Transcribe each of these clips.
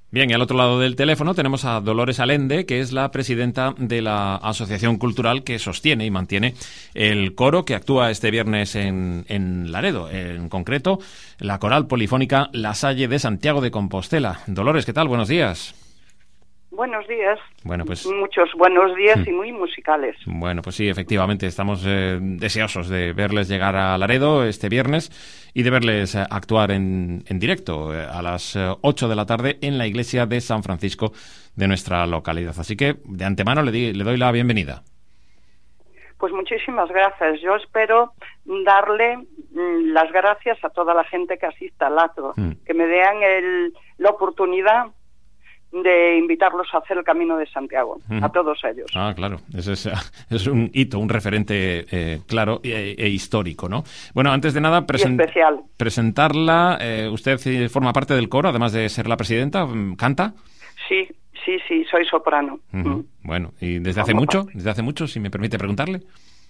Bien, y al otro lado del teléfono tenemos a Dolores Alende, que es la presidenta de la asociación cultural que sostiene y mantiene el coro que actúa este viernes en Laredo, en concreto la Coral Polifónica La Salle de Santiago de Compostela. Dolores, ¿qué tal? Buenos días. Buenos días. Bueno, pues muchos buenos días y muy musicales. Bueno, pues sí, efectivamente, estamos deseosos de verles llegar a Laredo este viernes y de verles actuar en directo a las 8 de la tarde en la iglesia de San Francisco de nuestra localidad. Así que, de antemano, le doy la bienvenida. Pues muchísimas gracias. Yo espero darle las gracias a toda la gente que asista al acto, que me den la oportunidad de invitarlos a hacer el Camino de Santiago, a todos ellos. Ah, claro, es un hito, un referente claro e histórico, ¿no? Bueno, antes de nada, especial. Presentarla, usted forma parte del coro, además de ser la presidenta, ¿canta? Sí, soy soprano. Bueno, ¿y desde hace mucho? ¿Desde hace mucho, si me permite preguntarle?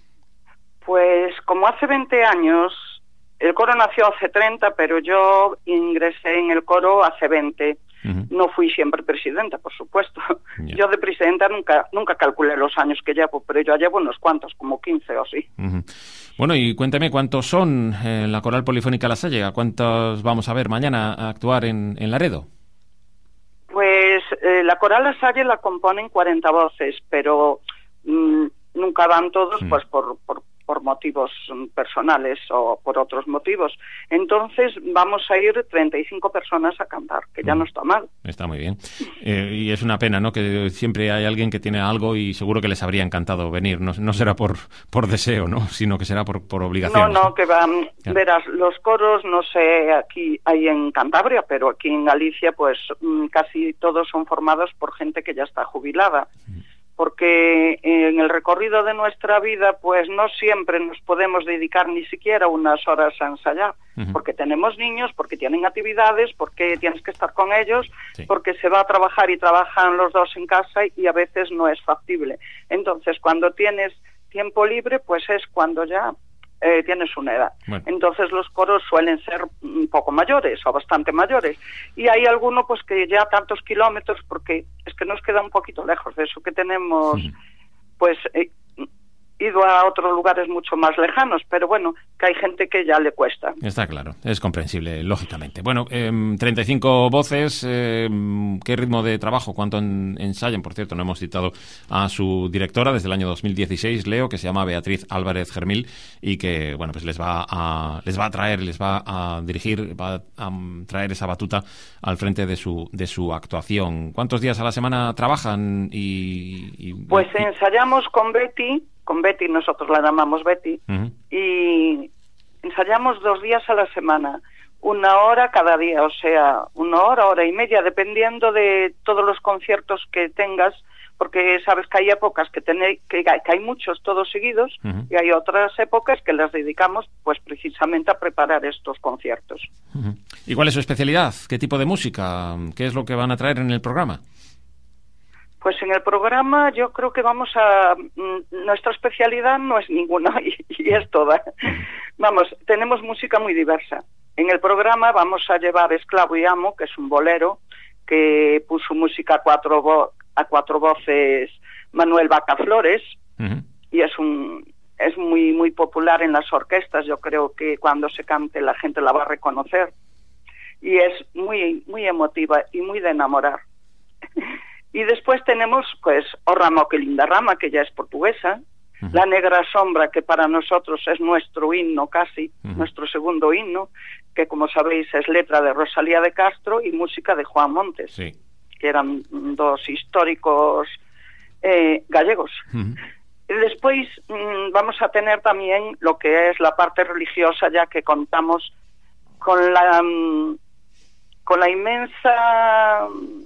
Pues como hace 20 años, el coro nació hace 30, pero yo ingresé en el coro hace 20. No fui siempre presidenta, por supuesto. Yeah. Yo de presidenta nunca calculé los años que llevo, pero ya llevo unos cuantos, como 15 o así. Bueno, y cuénteme, ¿cuántos son en la Coral Polifónica La Salle? ¿A cuántos vamos a ver mañana a actuar en Laredo? Pues la Coral La Salle la componen 40 voces, pero nunca van todos pues por motivos personales o por otros motivos. Entonces vamos a ir 35 personas a cantar, que ya no está mal. Está muy bien. Y es una pena, ¿no?, que siempre hay alguien que tiene algo y seguro que les habría encantado venir. No será por deseo, ¿no?, sino que será por obligación. No, que van, verás, los coros, no sé, aquí hay en Cantabria, pero aquí en Galicia, pues casi todos son formados por gente que ya está jubilada. Porque en el recorrido de nuestra vida, pues no siempre nos podemos dedicar ni siquiera unas horas a ensayar, porque tenemos niños, porque tienen actividades, porque tienes que estar con ellos, porque se va a trabajar y trabajan los dos en casa y a veces no es factible. Entonces, cuando tienes tiempo libre, pues es cuando ya tienes una edad. Bueno. Entonces los coros suelen ser un poco mayores o bastante mayores. Y hay alguno pues que ya tantos kilómetros, porque es que nos queda un poquito lejos de eso que tenemos, pues ido a otros lugares mucho más lejanos, pero bueno, que hay gente que ya le cuesta. Está claro, es comprensible, lógicamente. Bueno, 35 voces, ¿qué ritmo de trabajo? ¿Cuánto ensayan? Por cierto, no hemos citado a su directora desde el año 2016, Leo, que se llama Beatriz Álvarez Germil, y que, bueno, pues les va a dirigir, va a traer esa batuta al frente de su actuación. ¿Cuántos días a la semana trabajan? Pues ensayamos con Betty, nosotros la llamamos Betty, y ensayamos 2 días a la semana, 1 hora cada día, o sea, 1 hora, hora y media, dependiendo de todos los conciertos que tengas, porque sabes que hay épocas que hay muchos todos seguidos, y hay otras épocas que las dedicamos pues precisamente a preparar estos conciertos. ¿Y cuál es su especialidad? ¿Qué tipo de música? ¿Qué es lo que van a traer en el programa? Pues en el programa yo creo que nuestra especialidad no es ninguna y es toda. Vamos, tenemos música muy diversa. En el programa vamos a llevar Esclavo y Amo, que es un bolero, que puso música a cuatro voces Manuel Vaca Flores, y es muy, muy popular en las orquestas. Yo creo que cuando se cante la gente la va a reconocer. Y es muy, muy emotiva y muy de enamorar. Y después tenemos, pues, O Ramo que linda rama, que ya es portuguesa, La Negra Sombra, que para nosotros es nuestro himno casi, nuestro segundo himno, que como sabéis es letra de Rosalía de Castro y música de Juan Montes, que eran 2 históricos gallegos. Y después vamos a tener también lo que es la parte religiosa, ya que contamos con la inmensa...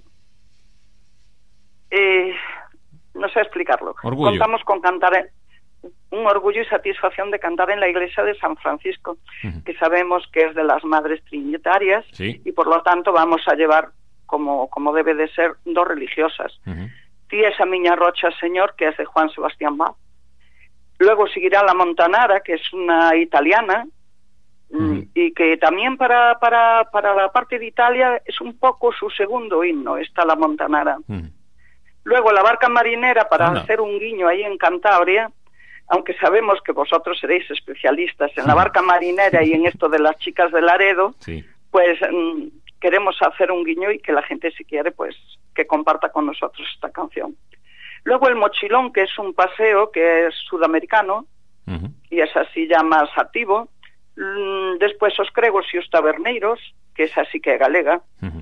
no sé explicarlo. Orgullo. Contamos con cantar, un orgullo y satisfacción de cantar en la iglesia de San Francisco, que sabemos que es de las Madres Trinitarias, y por lo tanto vamos a llevar, como debe de ser, 2 religiosas. Ti esa miña rocha, Señor, que es de Juan Sebastián Bach. Luego seguirá La Montanara, que es una italiana, y que también para la parte de Italia es un poco su segundo himno, está la Montanara. Luego la barca marinera, para hacer un guiño ahí en Cantabria, aunque sabemos que vosotros seréis especialistas en la barca marinera y en esto de las chicas de Laredo, pues queremos hacer un guiño y que la gente, si quiere, pues que comparta con nosotros esta canción. Luego el mochilón, que es un paseo que es sudamericano, y es así ya más activo. Después os cregos y os taberneiros, que es así que galega.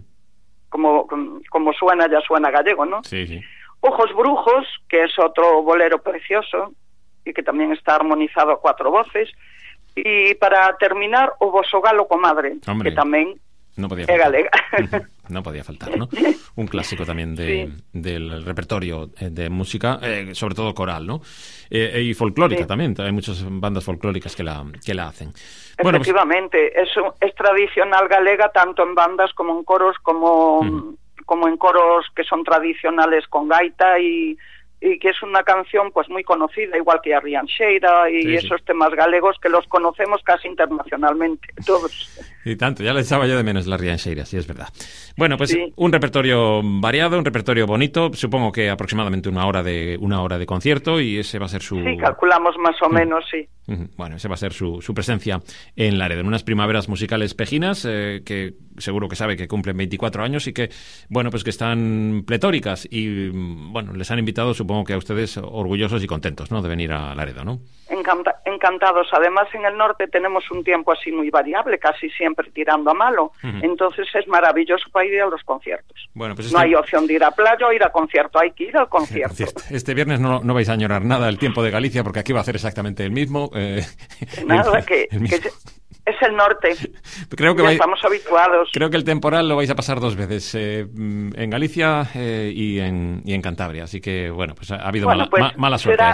Como suena, ya suena gallego, ¿no? Sí. Ojos brujos, que es otro bolero precioso y que también está armonizado a 4 voces. Y para terminar, o voso galo comadre, Hombre, que también no podía é galega. No podía faltar, ¿no? Un clásico también del repertorio de música, sobre todo coral, ¿no? Y folclórica también. Hay muchas bandas folclóricas que la hacen. Bueno, efectivamente, pues, es tradicional galega tanto en bandas como en coros, como en coros que son tradicionales con gaita y que es una canción pues muy conocida, igual que a Rianxeira y esos temas galegos que los conocemos casi internacionalmente todos. Y tanto, ya le echaba yo de menos la Rianxeira, sí, es verdad. Bueno, pues un repertorio variado, un repertorio bonito, supongo que aproximadamente una hora de concierto, y ese va a ser su... Sí, calculamos más o menos, sí. Bueno, ese va a ser su presencia en Laredo, en unas primaveras musicales pejinas, que seguro que sabe que cumplen 24 años y que, bueno, pues que están pletóricas y, bueno, les han invitado, supongo que a ustedes orgullosos y contentos, ¿no?, de venir a Laredo, ¿no? Encantados. Además, en el norte tenemos un tiempo así muy variable, casi siempre tirando a malo. Entonces es maravilloso para ir a los conciertos. Bueno, pues no hay opción de ir a playa o ir a concierto, hay que ir al concierto. Este viernes no vais a añorar nada el tiempo de Galicia, porque aquí va a hacer exactamente el mismo. Nada, que es el norte. Creo que estamos habituados. Creo que el temporal lo vais a pasar 2 veces, en Galicia y en Cantabria. Así que, bueno, pues ha habido mala suerte.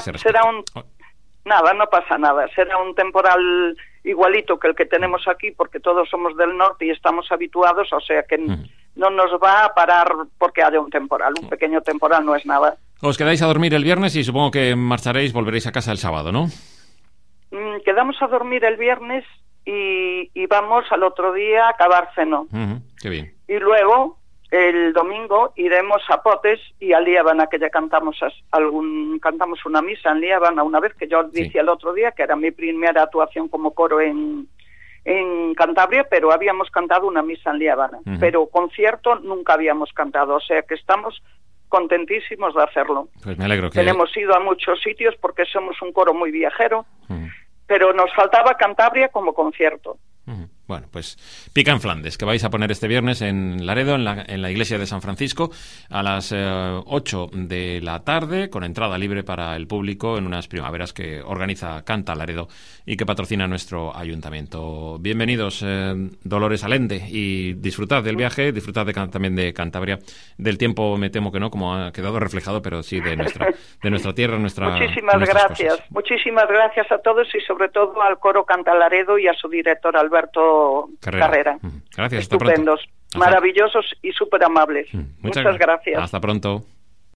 Nada, no pasa nada. Será un temporal igualito que el que tenemos aquí, porque todos somos del norte y estamos habituados, o sea que no nos va a parar porque haya un temporal. Un pequeño temporal no es nada. Os quedáis a dormir el viernes y supongo que volveréis a casa el sábado, ¿no? Quedamos a dormir el viernes y vamos al otro día a Cabárceno. Qué bien. Y luego, el domingo, iremos a Potes y a Liébana, que ya cantamos una misa en Liébana una vez, que yo dije el otro día que era mi primera actuación como coro en Cantabria, pero habíamos cantado una misa en Liébana. Pero concierto nunca habíamos cantado, o sea que estamos contentísimos de hacerlo. Pues me alegro que... Hemos ido a muchos sitios porque somos un coro muy viajero, pero nos faltaba Cantabria como concierto. Bueno, pues pica en Flandes, que vais a poner este viernes en Laredo, en la iglesia de San Francisco, a las 8 de la tarde, con entrada libre para el público, en unas primaveras que organiza Canta Laredo y que patrocina nuestro ayuntamiento. Bienvenidos, Dolores Alende, y disfrutad del viaje, disfrutad también de Cantabria, del tiempo, me temo que no, como ha quedado reflejado, pero sí de nuestra tierra, Muchísimas gracias. Cosas. Muchísimas gracias a todos y sobre todo al coro Canta Laredo y a su director Alberto Carrera. Gracias, estupendos, maravillosos y súper amables. Muchas gracias. Hasta pronto.